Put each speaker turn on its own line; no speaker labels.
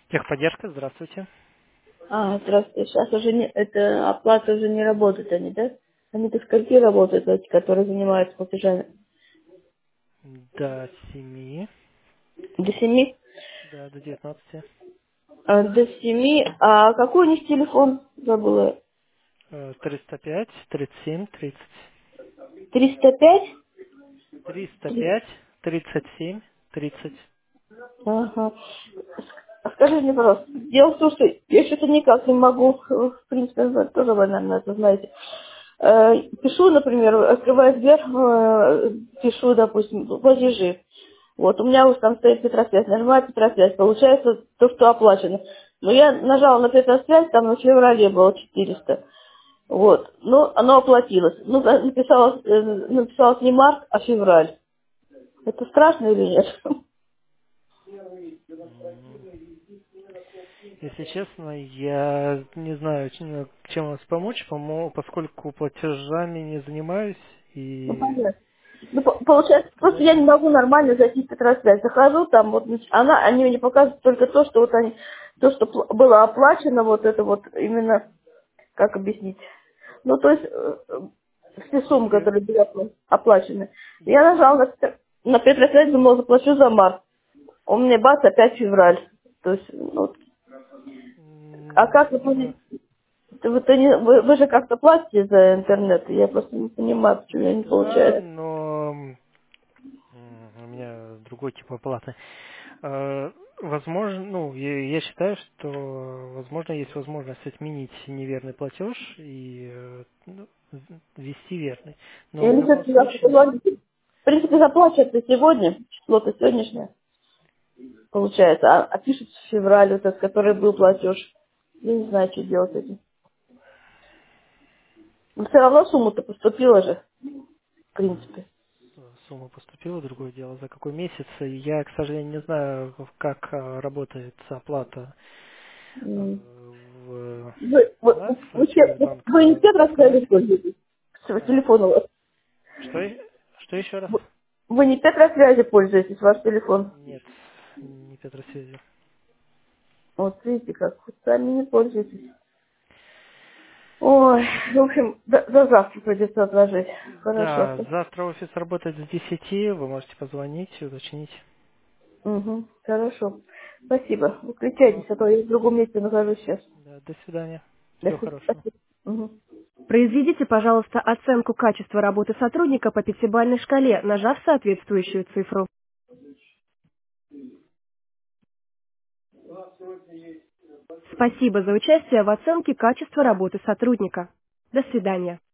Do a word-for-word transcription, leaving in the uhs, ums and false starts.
Техподдержка, здравствуйте.
А, здравствуйте. Сейчас уже не, это оплата уже не работает, они, да? Они до скольки работают, эти, которые занимаются платежами?
До семи,
До семи?
да, до девятнадцати.
А, до семи. А какой у них телефон? Забыла.
Э, триста пять, тридцать семь, тридцать.
Триста пять.
Триста пять, тридцать семь, тридцать.
Ага. А скажите мне, пожалуйста, дело в том, что я что-то никак не могу, э, в принципе, вы тоже вы, наверное, это знаете. Э, Пишу, например, открываю Сбер, э, пишу, допустим, платежи. Вот, у меня уже там стоит Петросвязь, нажимаю Петросвязь, получается то, что оплачено. Но я нажала на Петросвязь, там на феврале было четыреста. Вот, ну, оно оплатилось. Ну, да, написалось, э, написалось не март, а февраль. Это страшно или нет?
М, Если честно, я не знаю, чем чем вас помочь, помо- поскольку платежами не занимаюсь
Ну,
и
понятно. Ну, по- получается, просто
сказать
я
не
не
могу.
могу нормально зайти в Петросвязь. Захожу там, вот, значит, она, они мне показывают только то, что вот они, то, что пл- было оплачено, вот это вот именно, как объяснить. Ну, то есть, э, э, все суммы,
Если,
которые были опла- оплачены. Я нажала на, Петр- на Петросвязь, думала, заплачу за март. У меня бац, опять февраль. То есть, ну, вот. А как вы,
м,
будете- вы, то не- вы, вы же как-то платите за интернет? Я просто не понимаю, почему я не
да,
получаю.
но м, у меня другой тип оплаты. Э, Возможно, ну, я, я считаю, что, возможно, есть возможность отменить неверный платеж и э, ну, в- ввести верный. Но в
Или
любом
все-таки завтра
случае,
позвоните? В принципе, заплачивается сегодня, число-то сегодняшнее, получается, а, а пишется в феврале, вот этот, который был платеж. Я не знаю, что делать с этим. Но все равно сумма-то поступила же, в
м,
принципе.
сумма поступила, другое дело, за какой месяц. И я, к сожалению, не знаю, как э, работает оплата э,
М.
в,
Вы,
у
вы,
нас
вы,
через
все-
банк.
вы не
э,
все рассказали
Сказать?
пользуетесь? С
Э,
телефона у вас.
Что, е- что еще раз?
Вы, вы не Петросвязи пользуетесь, ваш телефон.
Нет, не Петросвязи.
Вот видите, как вы сами не пользуетесь. Ой, в общем, до, до завтра придется отложить. Хорошо.
Да, завтра офис работает с десяти, вы можете позвонить и уточнить.
Угу, хорошо. Спасибо.
Все,
Выключайтесь, а то я в другом месте нахожусь сейчас.
да, до свидания.
До
Всего
свидания.
хорошего.
Спасибо. Мгм. Произведите, пожалуйста, оценку качества работы сотрудника по пятибалльной шкале, нажав соответствующую цифру. Спасибо за участие в оценке качества работы сотрудника. До свидания.